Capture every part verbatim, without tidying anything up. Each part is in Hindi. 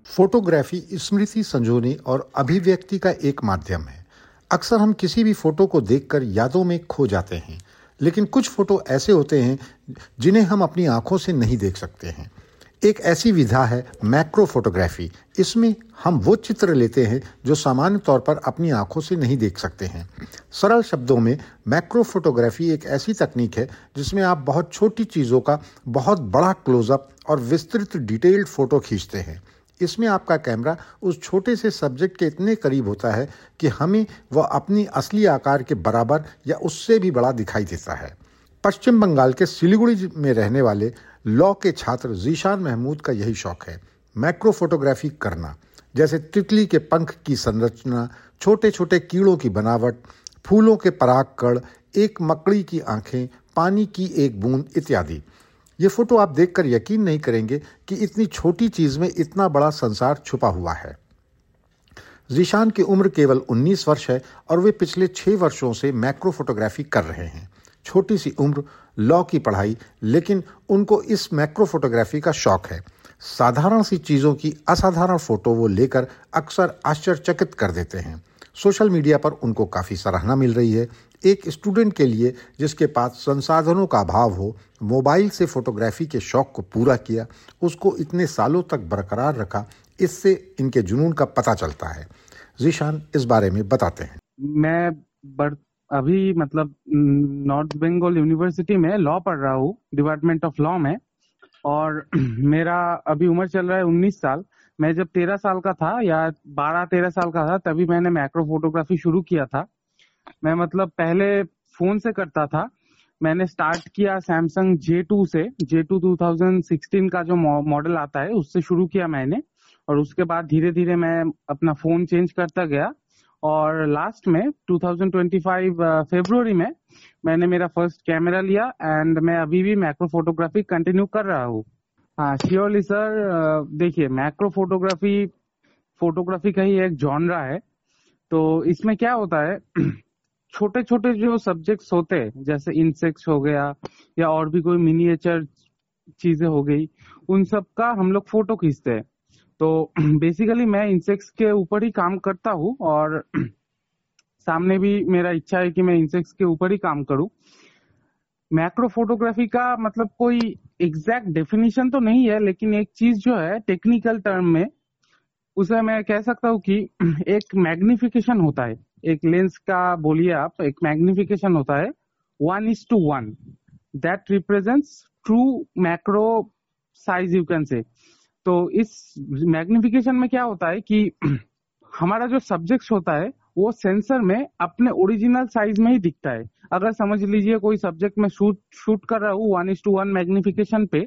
फोटोग्राफी स्मृति संजोने और अभिव्यक्ति का एक माध्यम है। अक्सर हम किसी भी फोटो को देखकर यादों में खो जाते हैं, लेकिन कुछ फोटो ऐसे होते हैं जिन्हें हम अपनी आंखों से नहीं देख सकते हैं। एक ऐसी विधा है मैक्रो फोटोग्राफी। इसमें हम वो चित्र लेते हैं जो सामान्य तौर पर अपनी आंखों से नहीं देख सकते हैं। सरल शब्दों में मैक्रो फोटोग्राफी एक ऐसी तकनीक है जिसमें आप बहुत छोटी चीज़ों का बहुत बड़ा क्लोजअप और विस्तृत डिटेल्ड फोटो खींचते हैं। इसमें आपका कैमरा उस छोटे से सब्जेक्ट के इतने करीब होता है कि हमें वह अपनी असली आकार के बराबर या उससे भी बड़ा दिखाई देता है। पश्चिम बंगाल के सिलीगुड़ी में रहने वाले लॉ के छात्र जीशान महमूद का यही शौक है, मैक्रो फोटोग्राफी करना। जैसे तितली के पंख की संरचना, छोटे छोटे कीड़ों की बनावट, फूलों के परागकण, एक मकड़ी की आंखें, पानी की एक बूंद इत्यादि। ये फोटो आप देखकर यकीन नहीं करेंगे कि इतनी छोटी चीज में इतना बड़ा संसार छुपा हुआ है। जीशान की उम्र केवल उन्नीस वर्ष है और वे पिछले छह वर्षों से मैक्रो फोटोग्राफी कर रहे हैं। छोटी सी उम्र, लॉ की पढ़ाई, लेकिन उनको इस मैक्रो फोटोग्राफी का शौक है। साधारण सी चीजों की असाधारण फोटो वो लेकर अक्सर आश्चर्यचकित कर देते हैं। सोशल मीडिया पर उनको काफी सराहना मिल रही है। एक स्टूडेंट के लिए जिसके पास संसाधनों का अभाव हो, मोबाइल से फोटोग्राफी के शौक को पूरा किया, उसको इतने सालों तक बरकरार रखा, इससे इनके जुनून का पता चलता है। जीशान इस बारे में बताते हैं। मैं बर, अभी मतलब नॉर्थ बंगाल यूनिवर्सिटी में लॉ पढ़ रहा हूँ, डिपार्टमेंट ऑफ लॉ में, और मेरा अभी उम्र चल रहा है उन्नीस साल। मैं जब तेरह साल का था या बारह तेरह साल का था तभी मैंने मैक्रो फोटोग्राफी शुरू किया था। मैं मतलब पहले फोन से करता था। मैंने स्टार्ट किया सैमसंग जे टू से, J two two thousand sixteen का जो मॉडल आता है उससे शुरू किया मैंने, और उसके बाद धीरे धीरे मैं अपना फोन चेंज करता गया, और लास्ट में दो हज़ार पच्चीस फरवरी में मैंने मेरा फर्स्ट कैमरा लिया, एंड मैं अभी भी मैक्रो फोटोग्राफी कंटिन्यू कर रहा हूँ। हाँ श्योरली सर। देखिए, मैक्रो फोटोग्राफी फोटोग्राफी का ही एक जॉनरा है। तो इसमें क्या होता है, छोटे छोटे जो सब्जेक्ट्स होते हैं, जैसे इंसेक्ट्स हो गया या और भी कोई मिनिएचर चीजें हो गई, उन सब का हम लोग फोटो खींचते हैं। तो बेसिकली मैं इंसेक्ट्स के ऊपर ही काम करता हूँ, और सामने भी मेरा इच्छा है कि मैं इंसेक्ट्स के ऊपर ही काम करूँ। मैक्रो फोटोग्राफी का मतलब कोई एग्जैक्ट डेफिनेशन तो नहीं है, लेकिन एक चीज जो है टेक्निकल टर्म में, उसे मैं कह सकता हूँ कि एक मैग्निफिकेशन होता है। एक लेंस का बोलिए आप, एक मैग्निफिकेशन होता है one is to one, that represents true macro size you can say. तो इस मैग्निफिकेशन में क्या होता है कि हमारा जो सब्जेक्ट होता है वो सेंसर में अपने ओरिजिनल साइज में ही दिखता है। अगर समझ लीजिए कोई सब्जेक्ट में शूट शूट कर रहा हूँ one is to one magnification पे,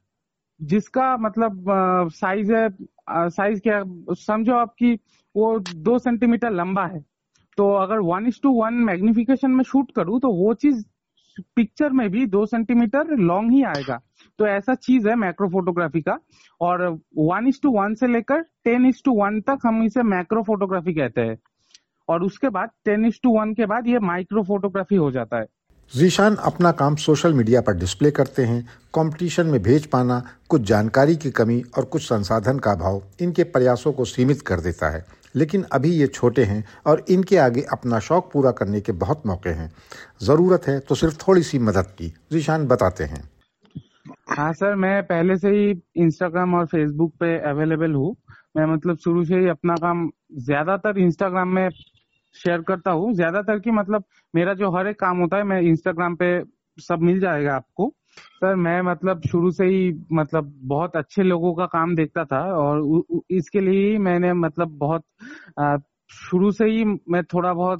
जिसका मतलब साइज है, साइज क्या समझो आपकी, वो दो सेंटीमीटर लंबा है, तो अगर one is to one magnification में शूट करूँ तो वो चीज पिक्चर में भी दो सेंटीमीटर लॉन्ग ही आएगा। तो ऐसा चीज है मैक्रो फोटोग्राफी का, और वन इज टू वन से लेकर टेन इज टू वन तक हम इसे मैक्रो फोटोग्राफी कहते हैं, और उसके बाद टेन इज टू वन के बाद ये माइक्रो फोटोग्राफी हो जाता है। जीशान अपना काम सोशल मीडिया पर डिस्प्ले करते हैं। कंपटीशन में भेज पाना, कुछ जानकारी की कमी और कुछ संसाधन का अभाव इनके प्रयासों को सीमित कर देता है, लेकिन अभी ये छोटे हैं और इनके आगे अपना शौक पूरा करने के बहुत मौके हैं। ज़रूरत है तो सिर्फ थोड़ी सी मदद की। जीशान बताते हैं। हाँ सर, मैं पहले से ही इंस्टाग्राम और फेसबुक पे अवेलेबल हूँ। मैं मतलब शुरू से ही अपना काम ज्यादातर इंस्टाग्राम में शेयर करता हूँ। ज्यादातर की मतलब मेरा जो हर एक काम होता है मैं इंस्टाग्राम पे सब मिल जाएगा आपको। सर मैं मतलब शुरू से ही मतलब बहुत अच्छे लोगों का काम देखता था, और उ, उ, इसके लिए ही मैंने मतलब बहुत आ, शुरू से ही मैं थोड़ा बहुत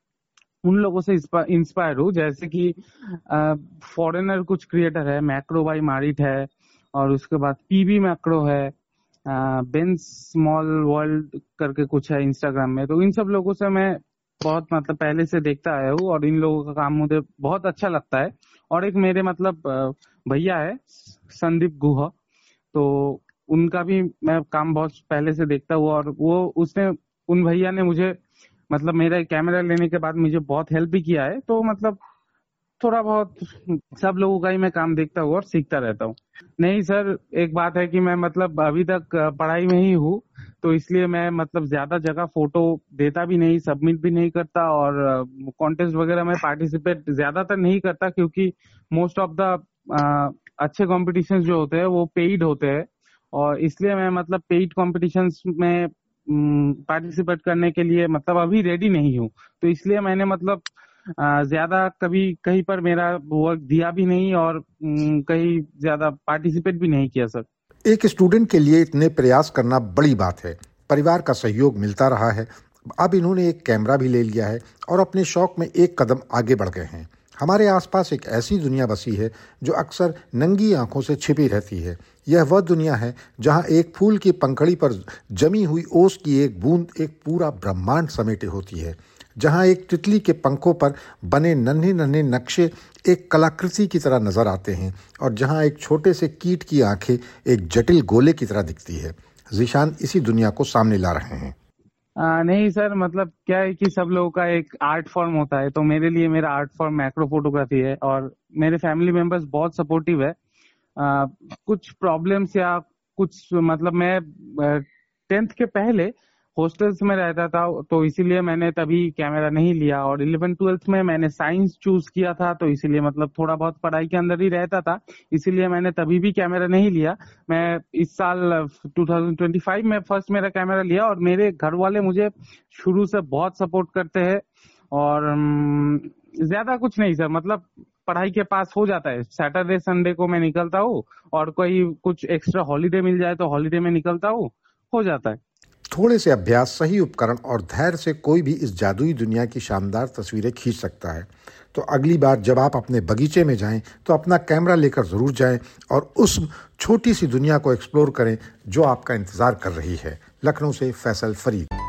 उन लोगों से इंस्पायर हूँ, जैसे कि फॉरेनर कुछ क्रिएटर है, मैक्रो बाई मारिट है, और उसके बाद पीबी मैक्रो है, बेन स्मॉल वर्ल्ड करके कुछ है इंस्टाग्राम में। तो इन सब लोगों से मैं बहुत मतलब पहले से देखता आया हूँ, और इन लोगों का काम मुझे बहुत अच्छा लगता है। और एक मेरे मतलब भैया है संदीप गुहा, तो उनका भी मैं काम बहुत पहले से देखता हूँ, और वो उसने उन भैया ने मुझे मतलब मेरा कैमरा लेने के बाद मुझे बहुत हेल्प भी किया है। तो मतलब थोड़ा बहुत सब लोगों का ही मैं काम देखता हूँ और सीखता रहता हूँ। नहीं सर, एक बात है कि मैं मतलब अभी तक अ, पढ़ाई में ही हूँ, तो इसलिए मैं मतलब ज्यादा जगह फोटो देता भी नहीं, सबमिट भी नहीं करता, और कॉन्टेस्ट वगैरह में पार्टिसिपेट ज्यादातर नहीं करता, क्योंकि मोस्ट ऑफ द अच्छे कॉम्पिटिशन्स जो होते हैं वो पेइड होते हैं, और इसलिए मैं मतलब पेइड कॉम्पिटिशन्स में पार्टिसिपेट करने के लिए मतलब अभी रेडी नहीं हूँ। तो इसलिए मैंने मतलब अ, ज्यादा कभी कहीं पर मेरा वर्क दिया भी नहीं, और अम, कहीं ज्यादा पार्टिसिपेट भी नहीं किया सर। एक स्टूडेंट के लिए इतने प्रयास करना बड़ी बात है। परिवार का सहयोग मिलता रहा है। अब इन्होंने एक कैमरा भी ले लिया है और अपने शौक में एक कदम आगे बढ़ गए हैं। हमारे आसपास एक ऐसी दुनिया बसी है जो अक्सर नंगी आंखों से छिपी रहती है। यह वह दुनिया है जहां एक फूल की पंखड़ी पर जमी हुई ओस की एक बूंद एक पूरा ब्रह्मांड समेटे होती है, जहां एक तितली के पंखों पर बने नन्हे नन्हे नक्शे एक कलाकृति की तरह नजर आते हैं, और जहां एक छोटे से कीट की आंखें एक जटिल गोले की तरह दिखती है। ज़ीशान इसी दुनिया को सामने ला रहे हैं। आ, नहीं सर, मतलब क्या है कि सब लोगों का एक आर्ट फॉर्म होता है, तो मेरे लिए मेरा आर्ट फॉर्म मैक्रो फोटोग्राफी है, और मेरे फैमिली मेंबर्स बहुत सपोर्टिव है। आ, कुछ प्रॉब्लम्स या कुछ मतलब मैं टेंथ के पहले हॉस्टल्स में रहता था, तो इसीलिए मैंने तभी कैमरा नहीं लिया, और इलेवन ट्वेल्थ में मैंने साइंस चूज किया था, तो इसीलिए मतलब थोड़ा बहुत पढ़ाई के अंदर ही रहता था, इसीलिए मैंने तभी भी कैमरा नहीं लिया। मैं इस साल टू थाउजेंड ट्वेंटी फाइव में फर्स्ट मेरा कैमरा लिया, और मेरे घर वाले मुझे शुरू से बहुत सपोर्ट करते हैं, और अम, ज्यादा कुछ नहीं सर, मतलब पढ़ाई के पास हो जाता है। सैटरडे संडे को मैं निकलता हूँ, और कोई कुछ एक्स्ट्रा हॉलीडे मिल जाए तो हॉलीडे में निकलता हूँ, हो जाता है। थोड़े से अभ्यास, सही उपकरण और धैर्य से कोई भी इस जादुई दुनिया की शानदार तस्वीरें खींच सकता है। तो अगली बार जब आप अपने बगीचे में जाएं तो अपना कैमरा लेकर ज़रूर जाएं और उस छोटी सी दुनिया को एक्सप्लोर करें जो आपका इंतज़ार कर रही है। लखनऊ से फैसल फरीद।